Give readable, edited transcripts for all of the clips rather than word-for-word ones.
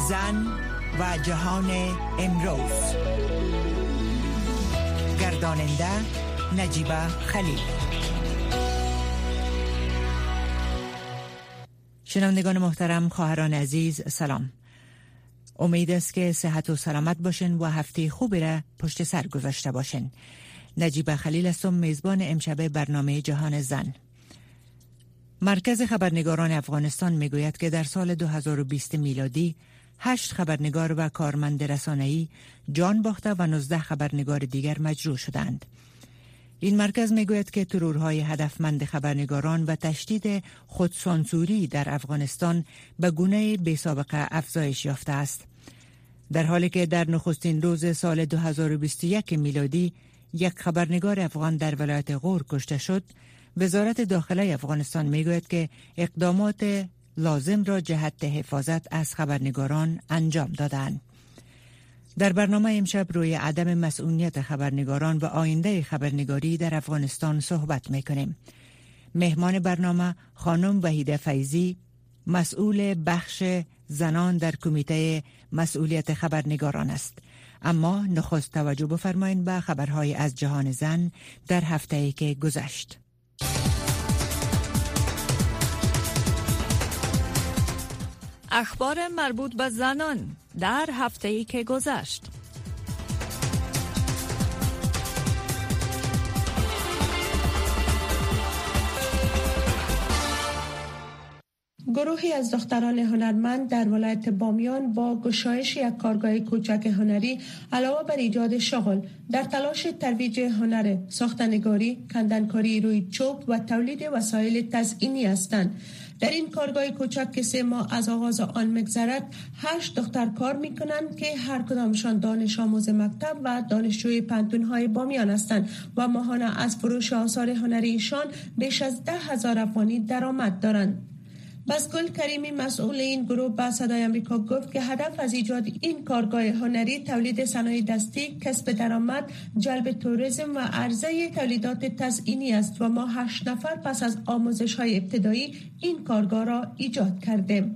زن و جهان امروز. گرداننده نجیبه خلیل. شنوندگان محترم، خواهران عزیز، سلام. امید است که صحت و سلامت باشین و هفته خوبی را پشت سر گذاشته باشین. نجیبه خلیل هستم، میزبان امشب برنامه جهان زن. مرکز خبرنگاران افغانستان میگوید که در سال 2020 میلادی 8 خبرنگار و کارمند رسانه‌ای جان باخته و 19 خبرنگار دیگر مجروح شدند. این مرکز میگوید که ترورهای هدفمند خبرنگاران و تشدید خودسانسوری در افغانستان به گونه بی‌سابقه افزایش یافته است. در حالی که در نخستین روز سال 2021 میلادی یک خبرنگار افغان در ولایت غور کشته شد، وزارت داخله افغانستان میگوید که اقدامات لازم را جهت حفاظت از خبرنگاران انجام دادند. در برنامه امشب روی عدم مسئولیت خبرنگاران و آینده خبرنگاری در افغانستان صحبت میکنیم. مهمان برنامه خانم وحیده فیضی، مسئول بخش زنان در کمیته مسئولیت خبرنگاران است. اما نخست توجه بفرمایید به خبرهای از جهان زن در هفته‌ای که گذشت. اخبار مربوط به زنان در هفته‌ای که گذشت. گروهی از دختران هنرمند در ولایت بامیان با گشایش یک کارگاه کوچک هنری علاوه بر ایجاد شغل در تلاش ترویج هنر ساختنگاری، کندنکاری روی چوب و تولید وسایل تزئینی هستند. در این کارگاه کوچک که 3 ماه از آغاز آن می‌گذرد 8 دختر کار می‌کنند که هر کدامشان دانش آموز مکتب و دانشجوی پانتون‌های بامیان هستند و ماهانه از فروش آثار هنریشان بیش از 10,000 افغانی درآمد دارند. بسگل کریمی مسئول این گروه به صدای آمریکا گفت که هدف از ایجاد این کارگاه هنری تولید صنایع دستی، کسب درآمد، جلب توریسم و عرضه تولیدات تزئینی است و ما 8 نفر پس از آموزش‌های ابتدایی این کارگاه را ایجاد کردیم.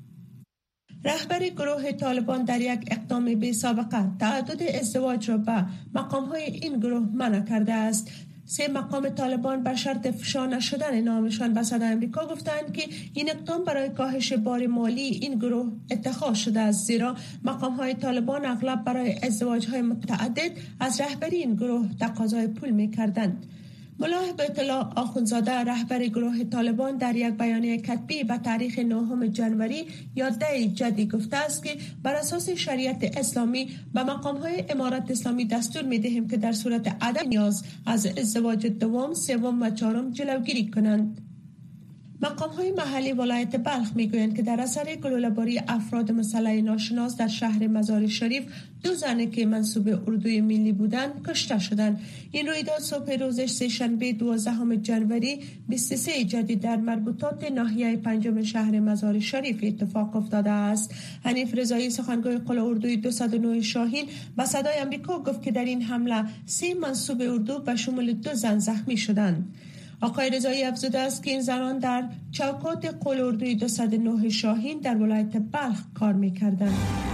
رهبر گروه طالبان در یک اقدام بی سابقه تعدد ازدواج را به مقام‌های این گروه منع کرده است. 3 مقام طالبان به شرط افشا نشدن نامشان به صدای آمریکا گفتند که این اقدام برای کاهش بار مالی این گروه اتخاذ شده است، زیرا مقام‌های طالبان اغلب برای ازدواج‌های متعدد از رهبری این گروه تقاضای پول می‌کردند. ملا هبت الله آخوندزاده رهبر گروه طالبان در یک بیانیه کتبی به تاریخ 9 جنوری 11 جدی گفته است که بر اساس شریعت اسلامی به مقام‌های امارت اسلامی دستور می‌دهیم که در صورت عدم نیاز از ازدواج دوم، سوم و چهارم جلوگیری کنند. مقام‌های محلی ولایت بلخ می‌گویند که در اثر گلوله‌باری افراد مسلح ناشناس در شهر مزار شریف 2 زن که منسوب اردوی ملی بودند کشته شدند. این رویداد صبح روز سه‌شنبه 12 جنوری 23 جدید در مربوطات ناحیه 5 شهر مزار شریف اتفاق افتاده است. حنیف رضایی سخنگوی قل اردوی 209 شاهین به صدای آمریکا گفت که در این حمله 3 منسوب اردو به شمول 2 زن زخمی شدند. آقای رضایی افزوده است که این زنان در چوکات قل اردوی 209 شاهین در ولایت بلخ کار می‌کردند.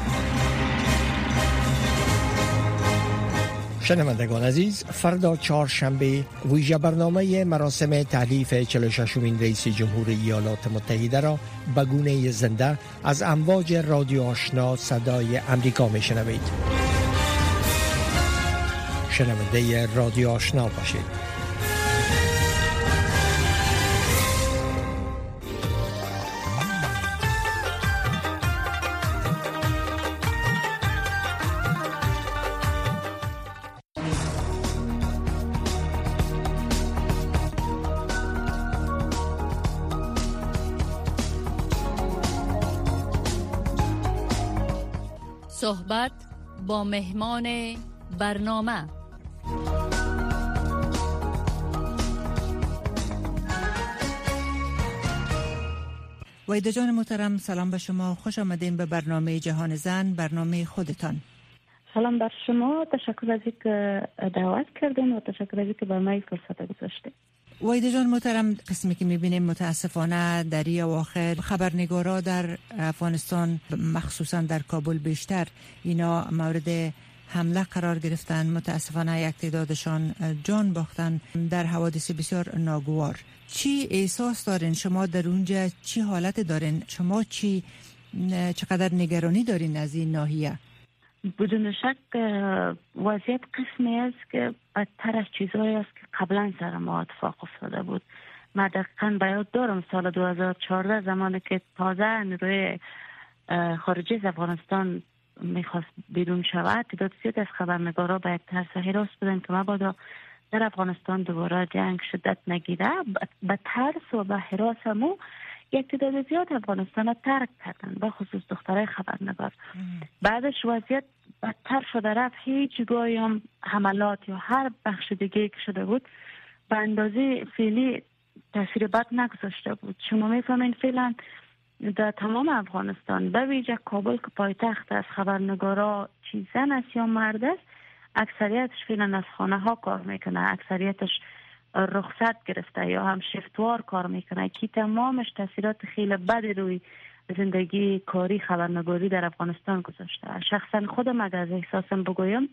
شنوندگان عزیز، فردا چهارشنبه ویژه برنامه مراسم تألیف 46مین رئیس جمهور ایالات متحده را به گونه زنده از امواج رادیو آشنا صدای امریکا میشنوید. شنونده رادیو آشنا باشید. صحبت با مهمان برنامه. وحیده جان محترم، سلام به شما، خوش آمدین به برنامه جهان زن، برنامه خودتان. سلام بر شما، تشکر از اینکه دعوت کردین و تشکر از اینکه به من فرصت گذاشتین. وایده جان محترم، قسمی که میبینیم متاسفانه در این اواخر خبرنگارا در افغانستان مخصوصا در کابل بیشتر اینا مورد حمله قرار گرفتن. متاسفانه یک تعدادشان جان باختن در حوادث بسیار ناگوار. چی احساس دارین شما در اونجا؟ چی حالت دارین شما؟ چقدر نگرانی دارین از این ناحیه؟ بدون شک وضعیت قسمی است که بدتر از چیزهایی است که قبلا سر ما اتفاق افتاده بود. من دقیقاً به یاد دارم سال 2014 زمانی که تازه نیروی خارجی از افغانستان میخواست بیرون شود، تعداد زیاد از خبرنگارا به یک ترس و هراس بودن که مبادا در افغانستان دوباره جنگ شدت نگیره. به ترس و به هراس همو یک تعداد زیاد افغانستان را ترک کردن، به خصوص دخترای خبرنگار. بعدش وضعیت بدتر شده رفت. هیچ جایی هم حملات یا هر بخش دیگه که شده بود به اندازه فعلی تاثیر بد نگذاشته بود. شما میفهمین فعلا در تمام افغانستان به ویژه کابل که پایتخت از خبرنگارا چی زن است یا مرد است، اکثریتش فعلا از خانه ها کار میکنه، اکثریتش رخصت گرفته یا هم شفتوار کار میکنه که تمامش تاثیرات خیلی بدی روی زندگی کاری خبرنگاری در افغانستان گذاشته. شخصا خودم اگر از احساسم بگویم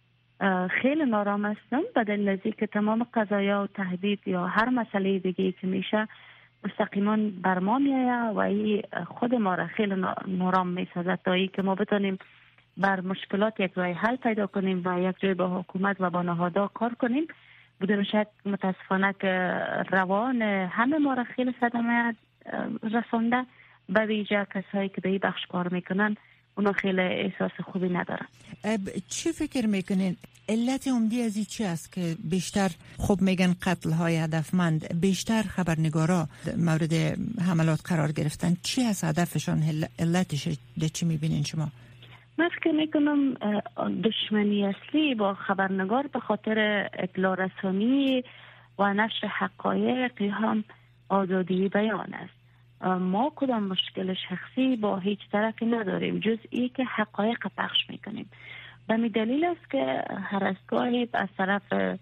خیلی نارام هستم به دلیل از اینکه تمام قضایا و تهدید یا هر مسئله دیگه که میشه مستقیما بر ما میآید و این خود ما را خیلی نارام میسازد تا اینکه ما بتونیم بر مشکلات یک راه حل پیدا کنیم و یک جای با حکومت و با نهادها کار کنیم. بدون شک متاسفانه که روان همه ما را خیلی صدمه رسانده، به ویژه کسایی که به این بخش کار میکنن اونا خیلی احساس خوبی ندارن. چی فکر میکنین علت عمدی از این چی است که بیشتر خب میگن قتل های هدفمند، بیشتر خبرنگارا مورد حملات قرار گرفتن؟ چی از هدفشان؟ علتش چی میبینین شما؟ من فکر میکنم دشمنی اصلی با خبرنگار به خاطر اطلاع رسانی و نشر حقایق هم آزادی بیان است. ما کدام مشکل شخصی با هیچ طرفی نداریم جز ای که حقایق پخش میکنیم. به می دلیل است که هر از گاهی از طرف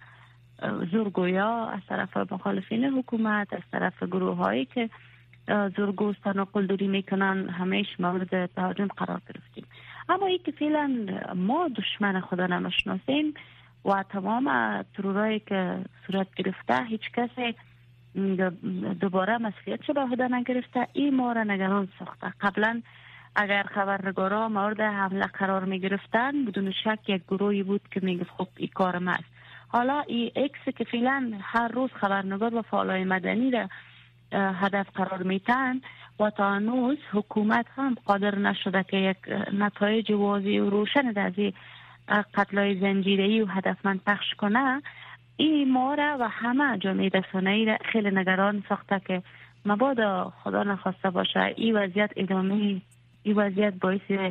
زورگویا، از طرف مخالفین حکومت، از طرف گروه هایی که زورگوستان و قلدری میکنن همیشه مورد تهاجم قرار گرفتیم. اما ای که فعلا ما دشمن خدا نمیشناسیم و تمام ترورایی که صورت گرفته هیچ کسی دوباره مسئولیتش به عهده نگرفته، این ما را نگران ساخته. قبلا اگر خبرنگارا مورد حمله قرار می گرفتن بدون شک یک گروهی بود که می گفت خب این کار ما است. حالا این اکس که فعلا هر روز خبرنگار و فعالای مدنی را هدف قرار میتن و تا هنوز حکومت هم قادر نشده که یک نتایج واضح و روشن از این قتل‌های زنجیره‌ای و هدفمند پخش کنه، این ما را و همه جامعه رسانه‌ای را خیلی نگران ساخته که مبادا خدا نخواسته باشه این وضعیت ادامه، این وضعیت باعث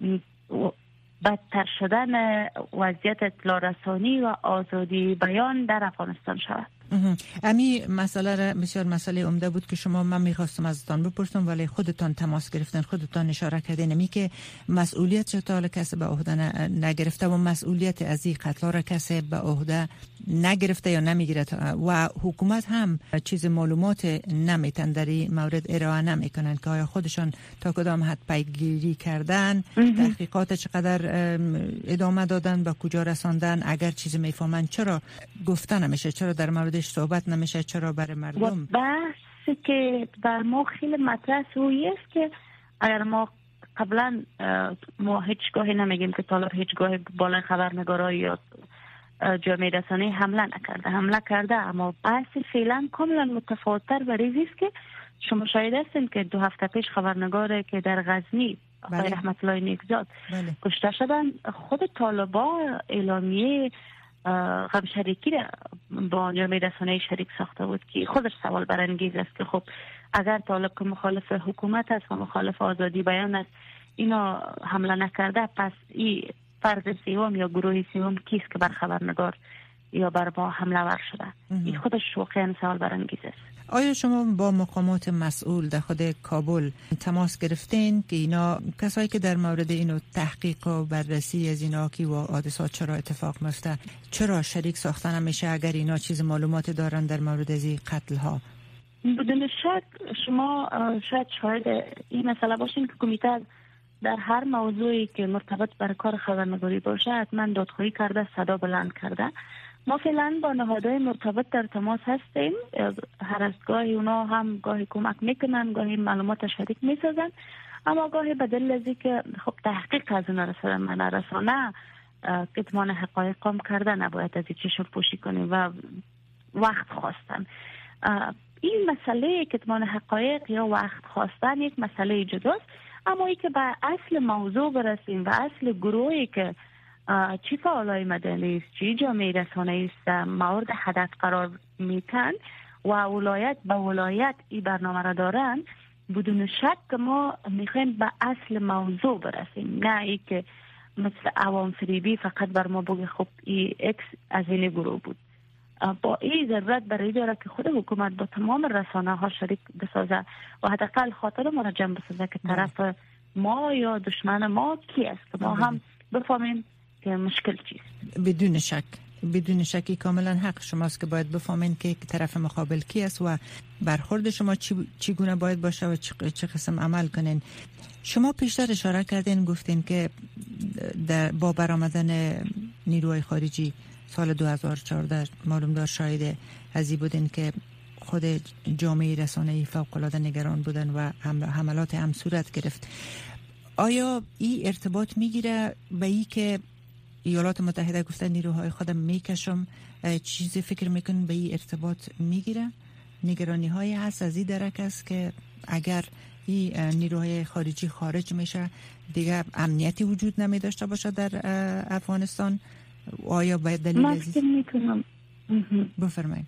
بدتر شدن وضعیت اطلاع رسانی و آزادی بیان در افغانستان شود. امی مسئله بسیار مسئله عمده بود که من میخواستم ازتان بپرسم ولی خودتان تماس گرفتن، خودتان اشاره کردین امی که مسئولیت چطور کسی به عهده نگرفته و مسئولیت از این قتل را کسی به عهده نگرفته یا نمیگیرد و حکومت هم چیز معلومات نمیتن در این مورد ارائه نمیکنن که آیا خودشان تا کدام حد پیگیری کردن، تحقیقات چقدر ادامه دادن، به کجا رساندن، اگر چیزی میفهمن چرا گفته نمیشه، چرا در موردش صحبت نمیشه، چرا برای مردم؟ بحثی که بر ما خیلی مطرح روی است که اگر ما قبلا ما هیچگاهی نمیگیم که طالب هیچگاهی بالای خبرنگارا یا جامعه رسانه‌ای حمله کرده اما بحث فعلا کاملا متفاوت‌تر و ریزی است که شما شاهد هستین که 2 هفته پیش خبرنگاری که در غزنی آقای رحمت الله نیکزاد کشته شدن، خود طالبان اعلامیه غم شریکی را با جامعه رسانه‌ای شریک ساخته بود که خودش سوال برانگیز است که خب اگر طالب که مخالف حکومت است و مخالف آزادی بیان است اینا حمله نکرده، پس این فرد سوم یا گروه سوم کیست که بر خبرنگار یا بر ما حمله ور شده؟ این خودش واقعا سوال برانگیز است. آیا شما با مقامات مسئول در خود کابل تماس گرفتین که اینا کسایی که در مورد اینو تحقیق و بررسی از اینا کی و حادثات چرا اتفاق میفته چرا شریک ساختن میشه اگر اینا چیز معلومات دارن در مورد از این قتل ها؟ بدون شک شما شاید شاهد این مسئله باشین که کمیته در هر موضوعی که مرتبط بر کار خبرنگاری باشه حتما دادخواهی کرده، صدا بلند کرده. ما فعلا با نهادهای مرتبط در تماس هستیم. هر از گاهی اونا هم گاهی کمک میکنن، گاهی معلومات شریک میسازن، اما گاهی بدل از که خب تحقیق از اونا رسانه کتمان حقایق کام کرده نباید از چشم پوشی کنیم و وقت خواستن. این مسئله کتمان حقایق یا وقت خواستن یک مسئله جداست، اما ای که به اصل موضوع برسیم و اصل گروهی که چی فعالای مدنی است، چی جامعه رسانه‌ای است مورد هدف قرار میتن و ولایت به ولایت این برنامه را دارن، بدون شک ما میخوایم به اصل موضوع برسیم، نه ای که مثل عوام فریبی فقط بر ما بگه خب ای اکس از این گروه بود. با این ضرورت برای داره که خود حکومت با تمام رسانه ها شریک بسازه و حداقل خاطر ما را جمع بسازه که طرف ما یا دشمن ما کی است که ما هم بفهمیم که مشکل چیست. بدون شکی کاملا حق شماست که باید بفهمین که طرف مقابل کی است و برخورد شما چگونه باید باشه و چه قسم عمل کنین. شما پیشتر اشاره کردین گفتین که با برآمدن نیروهای خارجی سال 2014 معلوم دار شاید ازی بودین که خود جامعه رسانه‌ای فوق‌العاده نگران بودن و حملات هم صورت گرفت. آیا این ارتباط میگیره به این که ایالات متحده گفته نیروهای خودم میکشم، چیزی فکر میکنن به این ارتباط میگیره؟ نگرانی هایی هست از این درک است که اگر این نیروهای خارجی خارج میشه دیگه امنیتی وجود نمی داشته باشه در افغانستان؟ آیا باید دلیل عزیز؟ بفرمایید.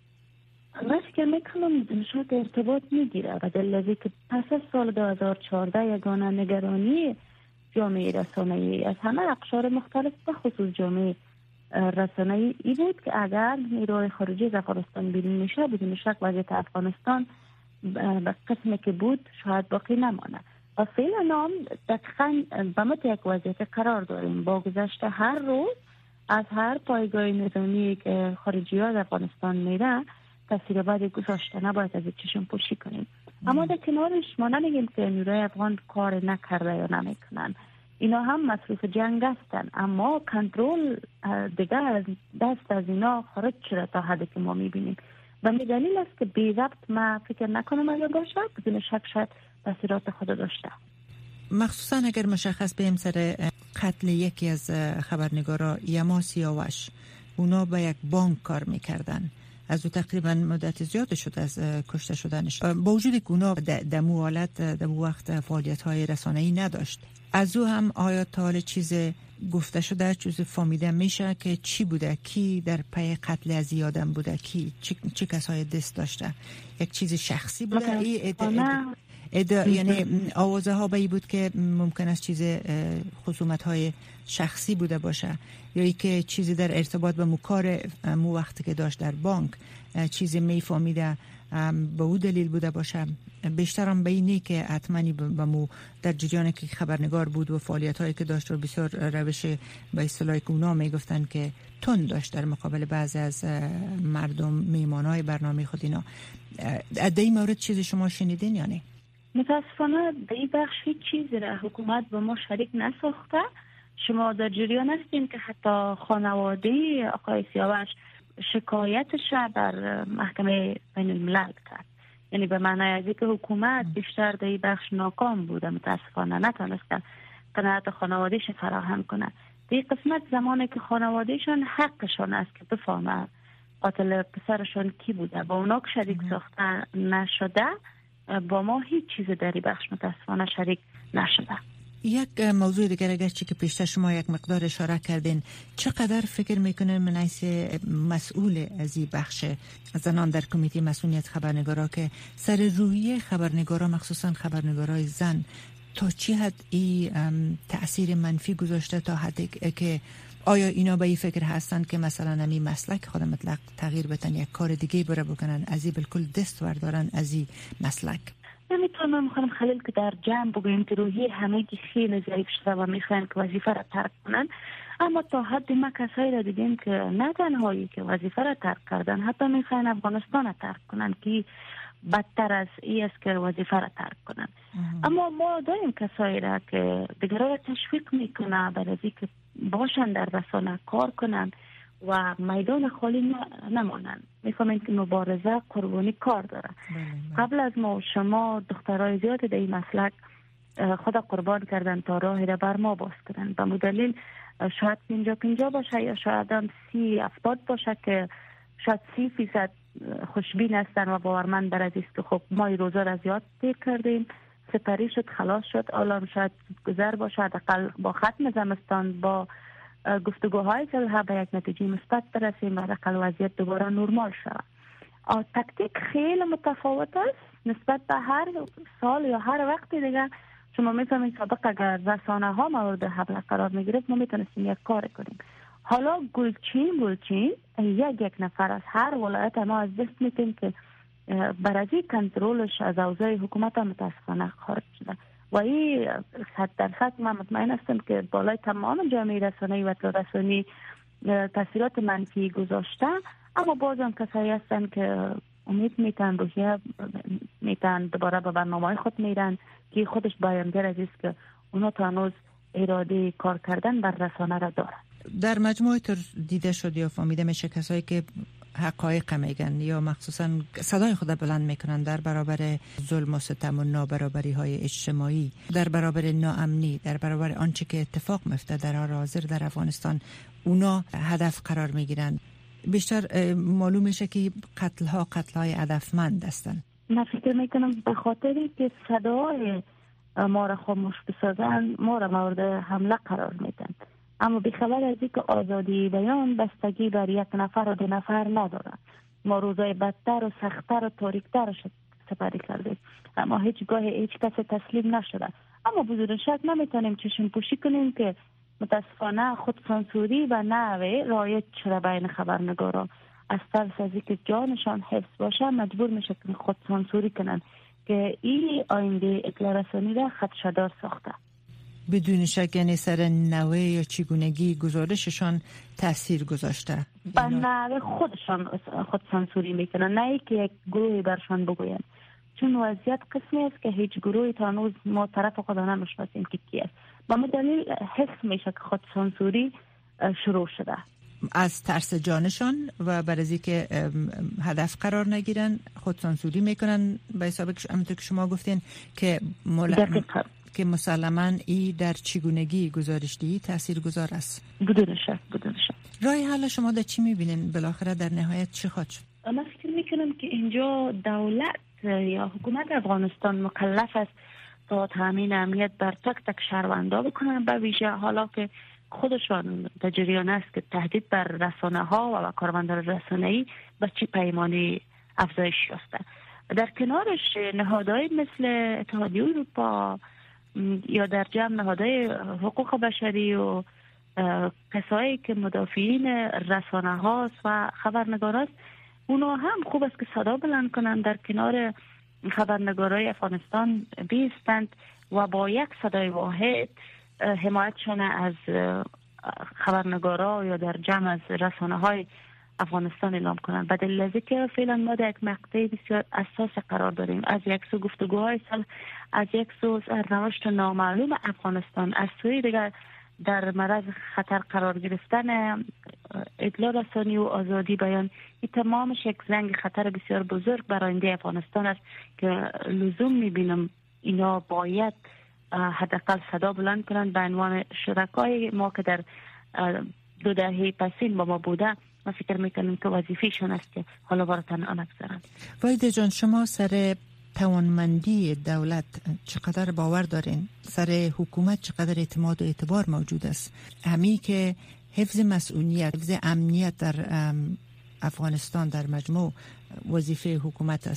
من فکر میکنم شاید ارتباط میگیره و دلیل که پس از سال 2014 یگانه نگرانی جامعه رسانه‌ای از همه اقشار مختلف به خصوص جامعه رسانه‌ای ای بود که اگر نیروهای خارجی از افغانستان بیرون میشه بدون شک وضعیت افغانستان به قسمی که بود شاید باقی نمانه و فعلا هم دقیقاً به مت یک وضعیت قرار داریم. با گذشت هر روز از هر پایگاه نظامی که خارجی ها از افغانستان میره تاثیر بعد گذاشته، نباید از چشم پوشی کنیم. اما در کنارش ما نمیگیم که نیروهای افغان کار نکرده یا نمیکنن، اینا هم مصروف جنگ هستن، اما کنترل دیگه دست از اینا خارج شده تا حدی که ما میبینیم و می دلیل است که بی ضبط ما فکر نکنم اگر باشه بدون شک شاید تاثیرات خود داشته، مخصوصا اگر مشخص بیم سر قتل یکی از خبرنگارا یما سیاوش. اونا به یک بانک کار میکردن، از او تقریبا مدت زیاد شد از کشته شدنش، با وجود که اونا در مو حالت در وقت فعالیت های رسانه‌ای نداشت. از او هم آیا تا حال چیز گفته شده، چیز فهمیده میشه که چی بوده، کی در پی قتل از یادم بوده، کی چه کسای دست داشته؟ یک چیز شخصی بوده؟ یعنی آوازه ها به این بود که ممکن است چیز خصومت های شخصی بوده باشه یا ای که چیزی در ارتباط به کار مو وقتی که داشت در بانک چیزی میفهمیده به او دلیل بوده باشه. بیشترم به اینی که حتماً به مو در جریان که خبرنگار بود و فعالیت هایی که داشت و بسیار روش به اصطلاح که اونا میگفتن که تون داشت در مقابل بعضی از مردم میمانای برنامه خود. اینا در این مورد چیزی شما شنیدین یا نه؟ متاسفانه در این بخش هیچ چیزی را حکومت به ما شریک نساخته. شما در جریان هستین که حتی خانواده آقای سیاوش شکایتش را بر محکمه بین الملل کرد، یعنی به معنی از اینکه حکومت بیشتر در این بخش ناکام بوده، متاسفانه نتونسته قناعت خانوادهش فراهم کنه. در این قسمت زمانی که خانوادهشان حقشان است که بفهمه قاتل پسرشان کی بوده، با اونا که شریک ساخته نشده، با ما هیچ چیز در این بخش متاسفانه شریک نشده. یک موضوع دیگر اگرچه که پیشتر شما یک مقدار اشاره کردین، چقدر فکر میکنین من حیث مسئول از این بخش زنان در کمیته مسئولیت خبرنگارا که سر روحیه خبرنگارا مخصوصا خبرنگارای زن تا چی حد این تأثیر منفی گذاشته تا حدی که آیا اینا به این فکر هستند که مثلا همین مسلک خود مطلق تغییر بدن، یک کار دیگه بره بکنن، از این بالکل دست بردارن از این مسلک؟ نمیتونم خانم خلیل که در جمع بگویم که روحی همه خیلی ضعیف شده و میخواین که وظیفه را ترک کنن، اما تا حدی ما کسایی را دیدیم که نه تنهایی که وظیفه را ترک کردن، حتی میخواین افغانستان را ترک کنن که بدتر از این است که وظیفه را ترک کنن. اما ما داریم کسایی را که دیگران را تشویق میکنه برای که باشن در رسانه کار کنن و میدان خالی نمانن. میفهمین که مبارزه قربانی کار داره. قبل از ما و شما دخترای زیادی در این مسلک خود قربان کردن تا راهی را بر ما باز کردن. به مدلیل شاید 50 باشه یا شاید هم 30-70 باشه که شاید 30% خوشبین هستن و باورمند بر از است که خب ما این روزا را زیاد تیر کردیم، سپری شد، خلاص شد، الان شاید گذر باشه، حداقل با ختم زمستان با گفتگوهای صلح به یک نتیجه مثبت برسیم و حداقل وضعیت دوباره نرمال شود. تکتیک خیلی متفاوت است نسبت به هر سال یا هر وقت دیگه. شما میفهمید سابق اگر رسانه ها مورد حمله قرار میگرفت ما میتونستیم یک کار کنیم. حالا گلچین یک نفر از هر ولایت ما از دست میتیم که برای کنترلش از اوضاع حکومت هم متاسفانه خارج شده و این 100% من مطمئن هستم که بالای تمام جامعه رسانه‌ای و اطلاع رسانی تاثیرات منفی گذاشته. اما بازم کسایی هستن که امید میتن روحیه میتن دوباره به برنامه خود میرن که خودش بیانگر از است که اونا تا هنوز اراده کار کردن بر رسانه را دارن. در مجموع تر دیده شد یا فهمیده میشه کسایی که حقایق میگن یا مخصوصا صدای خود بلند میکنن در برابر ظلم و ستم و نابرابری های اجتماعی، در برابر ناامنی، در برابر آنچه که اتفاق میفته در حال حاضر در افغانستان، اونا هدف قرار میگیرن. بیشتر معلوم میشه که قتل‌های هدفمند هستن. من فکر میکنم به خاطری که صدای ما را خاموش بسازن ما را مورد حمله قرار میدن. اما بیخبر از اینکه آزادی بیان بستگی بر یک نفر و 2 نفر نداره. ما روزای بدتر و سختتر و تاریکتر سپری کردیم اما هیچ کس تسلیم نشده. اما بدون شک نمیتونیم چشم پوشی کنیم که متاسفانه خودسانسوری و نحوه رایج شده بین خبرنگاران. از ترس از اینکه جانشان حفظ باشه مجبور میشه که خودسانسوری کنن که این آینده اطلاع رسانی را خدشه‌دار ساخته. بدون شک یعنی سر نوع یا چگونگی گزارششان تاثیر گذاشته. به نوع خودشان خودسانسوری میکنن، نه که یک گروهی برشان بگوین. چون وضعیت قسمی است که هیچ گروهی تا هنوز ما طرف خود نمیشناسیم که کی است. با دلیل حس میشه که خودسانسوری شروع شده. از ترس جانشان و برای که هدف قرار نگیرن خودسانسوری میکنن. به حساب همونطور که شما گفتین که مسلماً ای در چگونگی گزارشدهی تاثیرگذار است. بدون شک. راه حل شما در چی میبینین؟ بالاخره در نهایت چی خواهد شد؟ من فکر میکنم که اینجا دولت یا حکومت افغانستان مکلف است تا تامین امنیت بر تک شهروندا بکنن، به ویژه حالا که خودشان در جریان است که تهدید بر رسانه ها و کارمندان رسانه‌ای به چه پیمانی افزایش یافته. در کنارش نهادهای مثل اتحادیه اروپا یا در جمع نهادهای حقوق بشری و کسایی که مدافعین رسانه هاست و خبرنگار است، اونا هم خوب است که صدا بلند کنند، در کنار خبرنگارای افغانستان بیستند و با یک صدای واحد حمایتشان از خبرنگارا یا در جمع از رسانه های افغانستان اعلام کنند. به دلیل از اینکه فعلا ما در یک مقطع بسیار اساس قرار داریم. از یک سو گفتگوهای صلح، از یک سو سرنوشت نامعلوم افغانستان، از سوی دیگر در معرض خطر قرار گرفتن اطلاع رسانی و آزادی بیان. این تمامش یک زنگ خطر بسیار بزرگ برای آینده افغانستان است که لزوم میبینم اینا باید حداقل صدا بلند کنند به عنوان شرکای ما که در 2 دهه پسین با ما بوده. ما فکر میکنیم که وظیفه‌شون است که حالا وارتن آن بگذارند. وایده جان، شما سر توانمندی دولت چقدر باور دارین؟ سر حکومت چقدر اعتماد و اعتبار موجود است؟ همین که حفظ مسئولیت، حفظ امنیت در افغانستان در مجموع وظیفه حکومت است،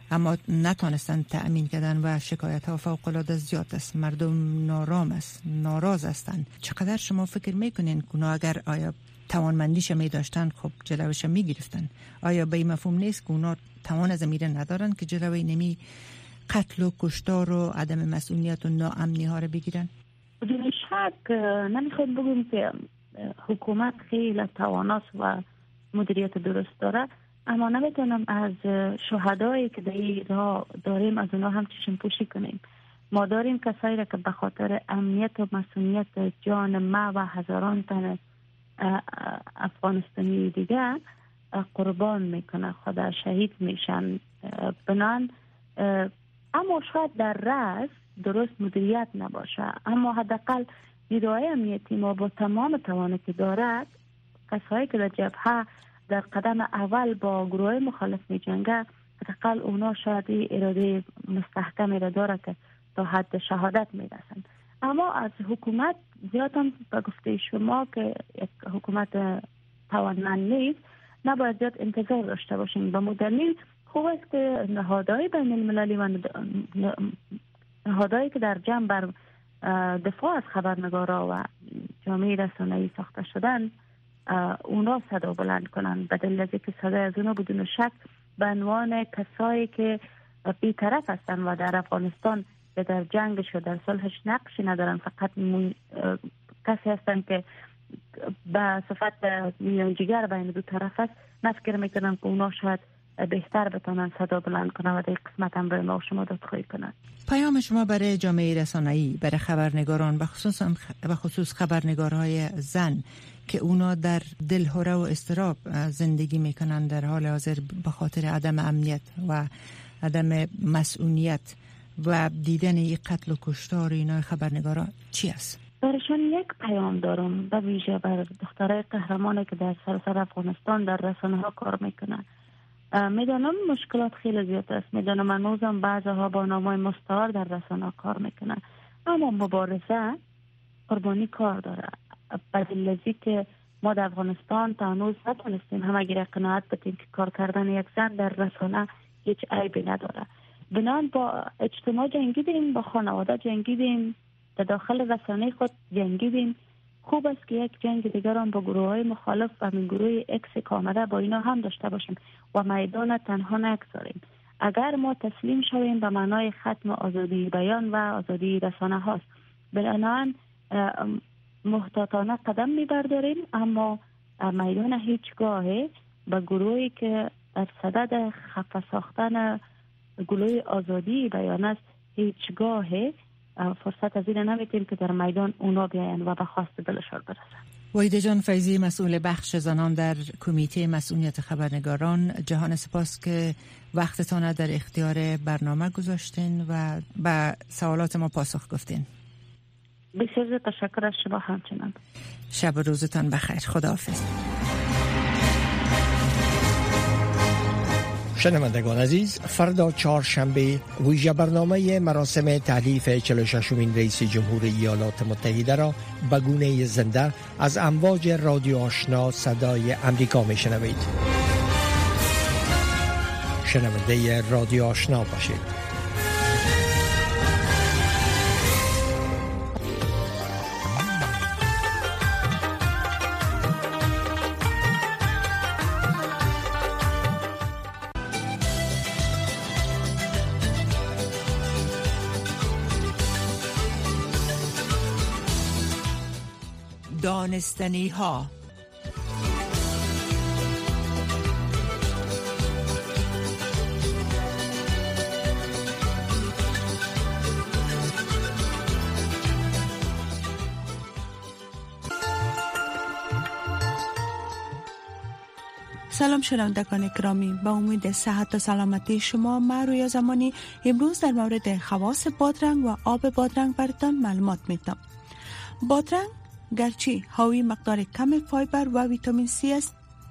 اما نتونستن تأمین کردن و شکایت ها فوق العاده زیاد است. مردم ناراض هستند. چقدر شما فکر میکنین که اگر آیا توانمندیش می داشتن خب جلوش می گرفتن؟ آیا به این مفهوم نیست که اونا توان از میره ندارن که جلوی نمی قتل و کشتار و عدم مسئولیت و ناامنی ها رو بگیرن؟ بدون شک نمیخواد بگم که حکومت خیلی تواناست و مدیریت درست داره، اما نمیتونم از شهدایی که در این راه داریم از اونا هم چشم پوشی کنیم. ما داریم کسایی را که به خاطر امنیت و مسئولیت جان ما و هزاران تن افغانستانی دیگه قربان میکنه، خدا شهید میشن. بنان اما شاید در رأس درست مدیریت نباشه، اما حداقل نیروهای امنیتی ما با تمام توانی که دارد، کسایی که در جبهه در قدم اول با گروه مخالف می جنگه، حداقل اونا شاید اراده مستحکمی را داره که تا حد شهادت می رسند. اما از حکومت زیاد هم به گفته شما که یک حکومت توانمند نیست، نباید زیاد انتظار داشته باشیم. به مدلیل خوب است که نهادهای بین المللی و نهادهایی که در جمع بر دفاع از خبرنگارا و جامعه رسانه‌ای ساخته شدن اونا صدا بلند کنن، بدل از که صدا از اونا بدون شک به عنوان کسایی که بی‌طرف هستن و در افغانستان یا در جنگش و در صلحش نقشی ندارن، فقط کسی هستن که به صفت میانجیگر بین دو طرف است، نفکر میکنن که اونا شاید بهتر بتونن صدا بلند کنن و در قسمت هم برای ما شما دادخواهی کنن. پیام شما برای جامعه رسانه‌ای، برای خبرنگاران، به خصوص خبرنگارهای زن که اونا در دلهره و اضطراب زندگی میکنن در حال حاضر به خاطر عدم امنیت و عدم مسئولیت و دیدن یک قتل و کشتار اینا خبرنگاران چی است؟ برایشان یک پیام دارم، به ویژه بر دخترای قهرمانی که در سراسر افغانستان در رسانه‌ها کار میکنن. میدانم مشکلات خیلی زیاد است، میدانم هنوزم بعضها با نامای مستعار در رسانه‌ها کار میکنن، اما مبارزه قربانی کار داره. بدل ازی که ما در افغانستان تا هنوز نتونستیم همگی قناعت بدیم که کار کردن یک زن در رسانه هیچ عیبی نداره. بنان با اجتماع جنگیدیم، با خانواده جنگیدیم، در داخل رسانه خود جنگیدیم. خوب است که یک جنگ دیگر هم با گروه های مخالف و من گروه اکس کامره با اینا هم داشته باشیم و میدان تنها نگذاریم. اگر ما تسلیم شویم به معنای ختم آزادی بیان و آزادی رسانه هاست. بنابراین محتاطانه قدم میبرداریم، اما میدان هیچگاهی به گروهی که در صدد خفه ساختن گروه آزادی بیان است هیچگاهی فرصت از این نمیتیم که در میدان اونا بیاین و به خواست دلشان برسن. وحیده جان فیضی، مسئول بخش زنان در کمیته مسئولیت خبرنگاران، جهان سپاس که وقتتان در اختیار برنامه گذاشتین و به سوالات ما پاسخ گفتین. بسیار تشکر از شما همچنان. شب و روزتان بخیر. خداحافظ. شنوندگان عزیز، فردا چهارشنبه ویژه برنامه مراسم تألیف 46مین رئیس جمهور ایالات متحده را به گونه زنده از امواج رادیو آشنا صدای امریکا میشنوید. شنونده رادیو آشنا باشید. دانستنی ها. سلام شنوندگان گرامی، با امید صحت و سلامتی شما، من رویا زمانی امروز در مورد خواص بادرنگ و آب بادرنگ براتون معلومات میدم. بادرنگ گرچه حاوی مقدار کم فایبر و ویتامین C است،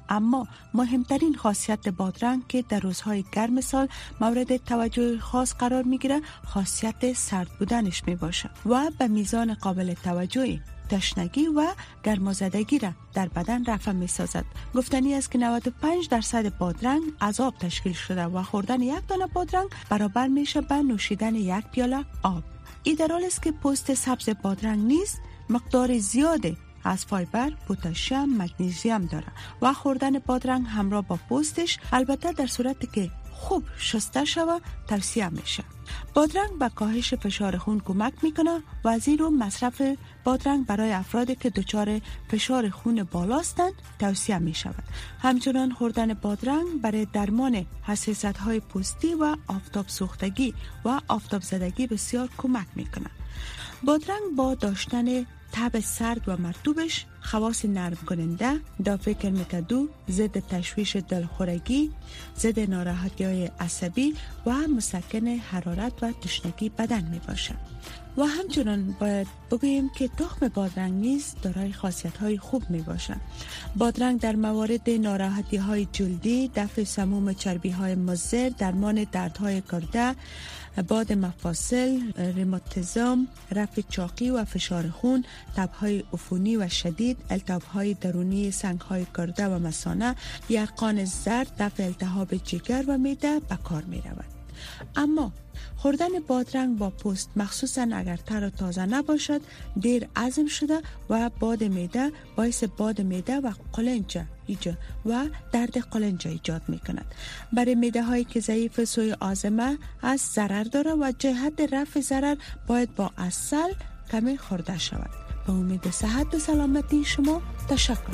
اما مهمترین خاصیت بادرنگ که در روزهای گرم سال مورد توجه خاص قرار میگیره خاصیت سرد بودنش می باشه و به میزان قابل توجهی تشنگی و گرمازدگی را در بدن رفع می سازد. گفتنی است که 95% بادرنگ از آب تشکیل شده و خوردن یک دانه بادرنگ برابر میشه به نوشیدن یک پیاله آب. این در حالی است که پوست سبز بادرنگ نیز مقدار زیاده از فایبر، پتاسیم، مگنیزیم داره و خوردن بادرنگ همراه با پوستش البته در صورتی که خوب شسته شود توصیه میشه. بادرنگ به کاهش فشار خون کمک میکنه و زیرا مصرف بادرنگ برای افرادی که دچار فشار خون بالا هستند توصیه می شود. همچنان خوردن بادرنگ برای درمان حساسیت‌های پوستی و آفتاب سوختگی و آفتاب زدگی بسیار کمک میکنه. بادرنگ با داشتن طعم سرد و مرطوبش خواص نرم کننده، دافع کرمکدو، ضد تشویش دلخورگی، ضد ناراحتی‌های عصبی و مسکن حرارت و تشنگی بدن می باشه. و همچنان باید بگوییم که تخم بادرنگ نیز دارای خاصیت‌های خوب می باشه. بادرنگ در موارد ناراحتی‌های جلدی، دفع سموم چربی‌های مضر، درمان دردهای گرده، باد مفاصل، روماتیسم، رفع چاقی و فشار خون، تب‌های عفونی و شدید، التهاب‌های درونی سنگ‌های گرده و مثانه، یرقان زرد، دفع التهاب جگر و معده به کار می‌رود. اما خوردن بادرنگ با پوست مخصوصا اگر تر و تازه نباشد دیر هضم شده و باد معده باعث باد معده و قولنج و درد قولنج ایجاد می کند. برای معده هایی که ضعیف سوی هاضمه از ضرر داره و جهت رفع ضرر باید با عسل کمی خورده شود. به امید صحت و سلامتی شما تشکر.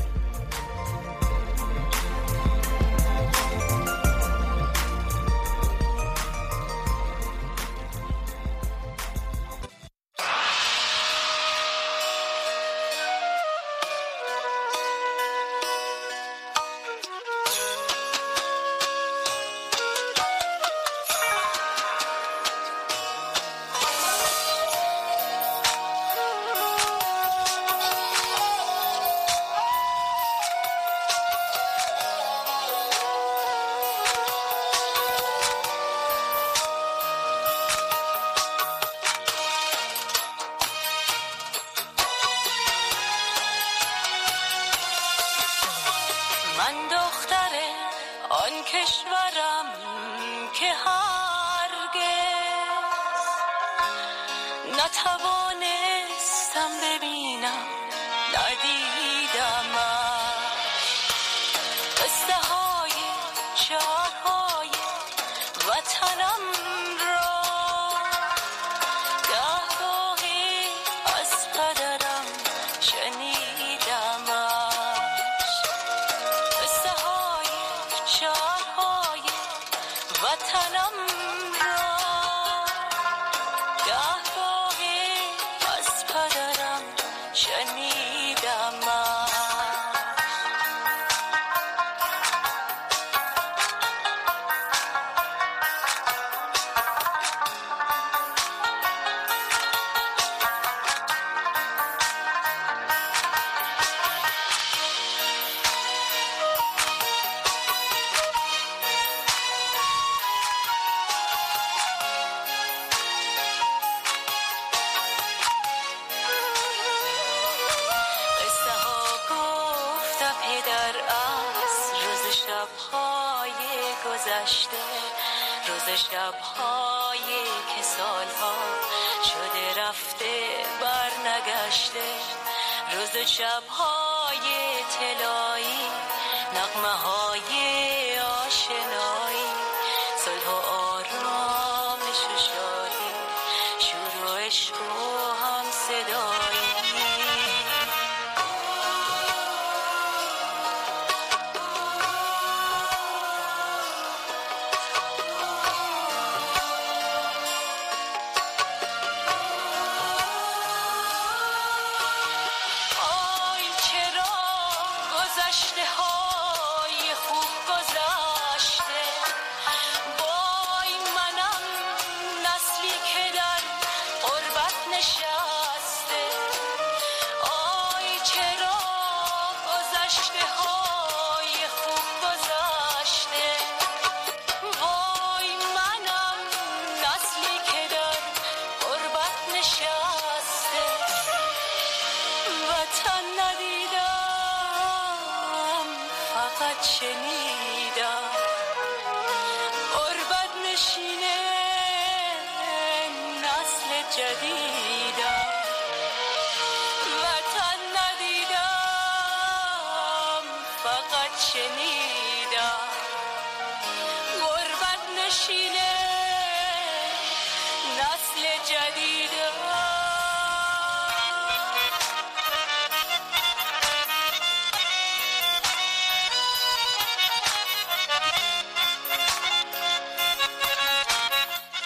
کشورم که هرگز نتوانستم ببینم ندیدمش، قصه های شهرهای وطنم را گهگاهی از پدرم شنیدمش، قصه های شهرهای وطنم را گهگاهی از پدرم شنیدمش. روز شب‌هایی که سالها شده رفته بر نگشته، روز شب‌های طلایی، نغمه‌های آشنایی، صلح و آرامش و شادی، شور و عشق و هم صدایی. نشسته شنیدم غربت نشینه نسل جدیدم وطن ندیدم فقط شنیدم غربت نشینه نسل جدیدم